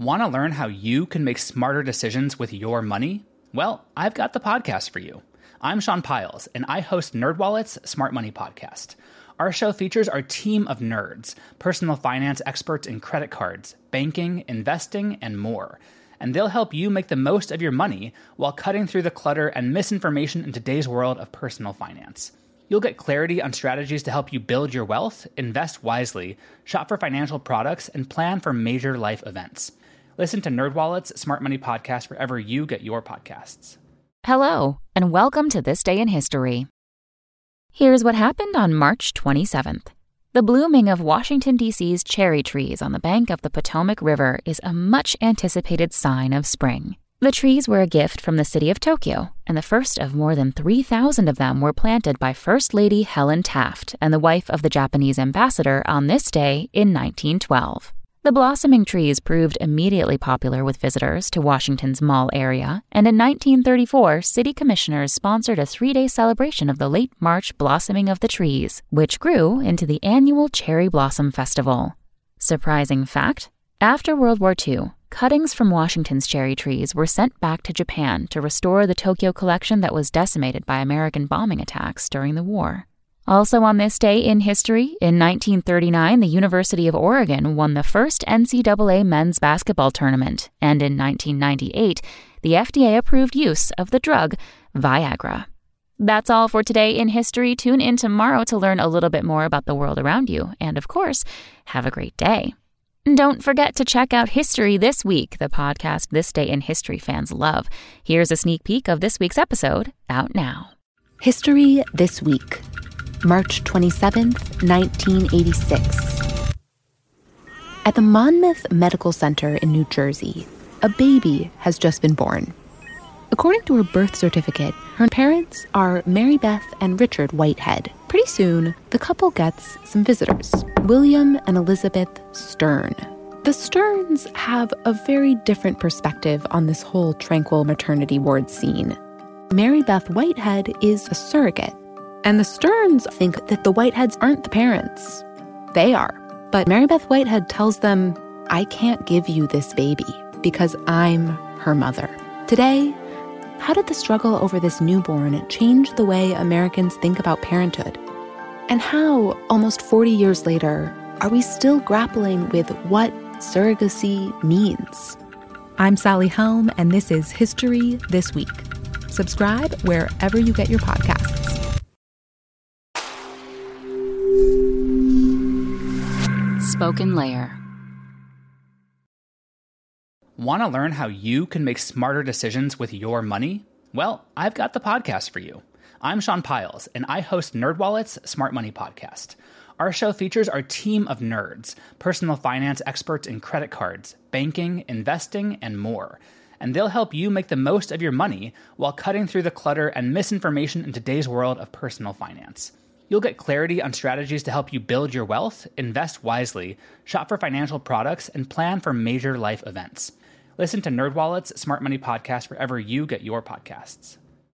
Want to learn how you can make smarter decisions with your money? Well, I've got the podcast for you. I'm Sean Piles, and I host NerdWallet's Smart Money Podcast. Our show features our team of nerds, personal finance experts in credit cards, banking, investing, and more. And they'll help you make the most of your money while cutting through the clutter and misinformation in today's world of personal finance. You'll get clarity on strategies to help you build your wealth, invest wisely, shop for financial products, and plan for major life events. Listen to NerdWallet's Smart Money Podcast wherever you get your podcasts. Hello, and welcome to This Day in History. Here's what happened on March 27th. The blooming of Washington, D.C.'s cherry trees on the bank of the Potomac River is a much-anticipated sign of spring. The trees were a gift from the city of Tokyo, and the first of more than 3,000 of them were planted by First Lady Helen Taft and the wife of the Japanese ambassador on this day in 1912. The blossoming trees proved immediately popular with visitors to Washington's Mall area, and in 1934, city commissioners sponsored a 3-day celebration of the late March blossoming of the trees, which grew into the annual Cherry Blossom Festival. Surprising fact, after World War II, cuttings from Washington's cherry trees were sent back to Japan to restore the Tokyo collection that was decimated by American bombing attacks during the war. Also on this day in history, in 1939, the University of Oregon won the first NCAA men's basketball tournament, and in 1998, the FDA approved use of the drug Viagra. That's all for today in history. Tune in tomorrow to learn a little bit more about the world around you, and of course, have a great day. Don't forget to check out History This Week, the podcast This Day in History fans love. Here's a sneak peek of this week's episode, out now. History This Week, March 27th, 1986. At the Monmouth Medical Center in New Jersey, a baby has just been born. According to her birth certificate, her parents are Mary Beth and Richard Whitehead. Pretty soon, the couple gets some visitors, William and Elizabeth Stern. The Sterns have a very different perspective on this whole tranquil maternity ward scene. Mary Beth Whitehead is a surrogate, and the Sterns think that the Whiteheads aren't the parents. They are. But Mary Beth Whitehead tells them, I can't give you this baby because I'm her mother. Today, how did the struggle over this newborn change the way Americans think about parenthood? And how, almost 40 years later, are we still grappling with what surrogacy means? I'm Sally Helm, and this is History This Week. Subscribe wherever you get your podcasts. Spoken Layer. Want to learn how you can make smarter decisions with your money? Well, I've got the podcast for you. I'm Sean Piles, and I host NerdWallet's Smart Money Podcast. Our show features our team of nerds, personal finance experts in credit cards, banking, investing, and more. And they'll help you make the most of your money while cutting through the clutter and misinformation in today's world of personal finance. You'll get clarity on strategies to help you build your wealth, invest wisely, shop for financial products, and plan for major life events. Listen to NerdWallet's Smart Money Podcast wherever you get your podcasts.